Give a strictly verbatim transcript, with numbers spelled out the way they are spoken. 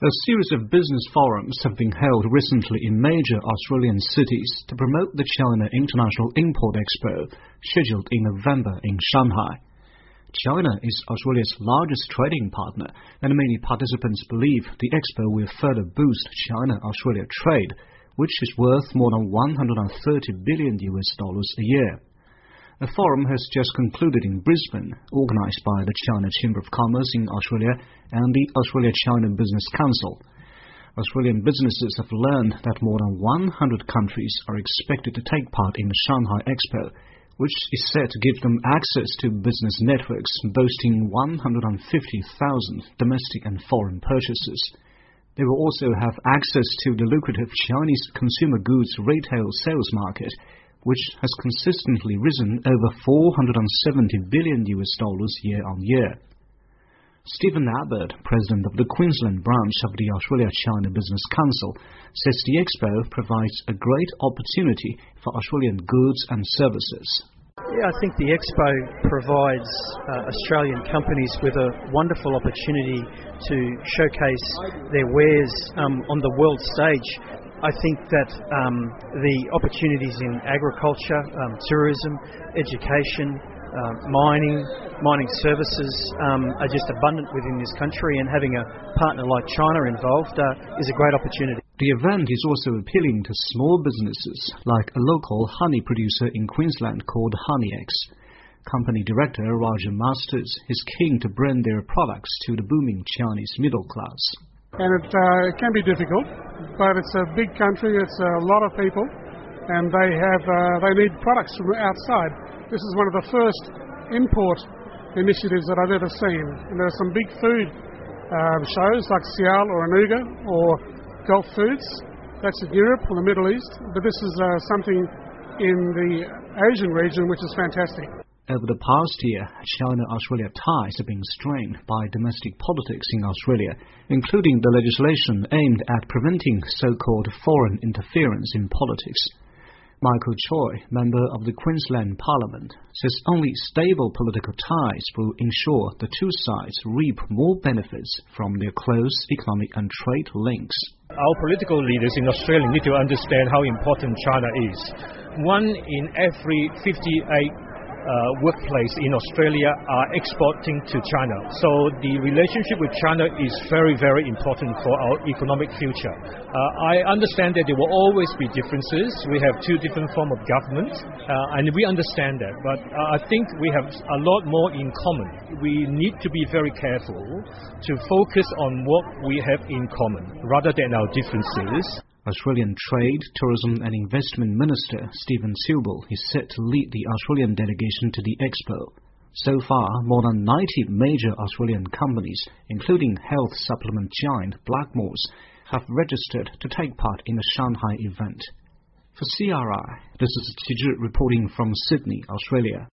A series of business forums have been held recently in major Australian cities to promote the China International Import Expo, scheduled in November in Shanghai. China is Australia's largest trading partner, and many participants believe the expo will further boost China-Australia trade, which is worth more than one hundred thirty billion U S dollars a year. The forum has just concluded in Brisbane, organised by the China Chamber of Commerce in Australia and the Australia-China Business Council. Australian businesses have learned that more than one hundred countries are expected to take part in the Shanghai Expo, which is set to give them access to business networks boasting one hundred fifty thousand domestic and foreign purchases. They will also have access to the lucrative Chinese consumer goods retail sales market, which has consistently risen over four hundred seventy billion U S dollars year on year. Stephen Abbott, president of the Queensland branch of the Australia-China Business Council, says the expo provides a great opportunity for Australian goods and services. Yeah, I think the expo provides uh, Australian companies with a wonderful opportunity to showcase their wares um, on the world stage. I think that um, the opportunities in agriculture, um, tourism, education, uh, mining, mining services um, are just abundant within this country, and having a partner like China involved uh, is a great opportunity. The event is also appealing to small businesses, like a local honey producer in Queensland called HoneyX. Company director Roger Masters is keen to bring their products to the booming Chinese middle class. And it, uh, it can be difficult, but it's a big country, it's a lot of people, and they have uh, they need products from outside. This is one of the first import initiatives that I've ever seen. And there are some big food uh, shows like Sial or Anuga or Gulf Foods. That's in Europe or the Middle East, but this is uh, something in the Asian region which is fantastic. Over the past year, China-Australia ties have been strained by domestic politics in Australia, including the legislation aimed at preventing so-called foreign interference in politics. Michael Choi, member of the Queensland Parliament, says only stable political ties will ensure the two sides reap more benefits from their close economic and trade links. Our political leaders in Australia need to understand how important China is. One in every fifty-eight Uh, workplace in Australia are exporting to China. So the relationship with China is very, very important for our economic future. Uh, I understand that there will always be differences. We have two different forms of government, uh, and we understand that. But uh, I think we have a lot more in common. We need to be very careful to focus on what we have in common rather than our differences. Australian Trade, Tourism and Investment Minister Stephen Silbel is set to lead the Australian delegation to the expo. So far, more than ninety major Australian companies, including health supplement giant Blackmores, have registered to take part in the Shanghai event. For C R I, this is Qi Zhi reporting from Sydney, Australia.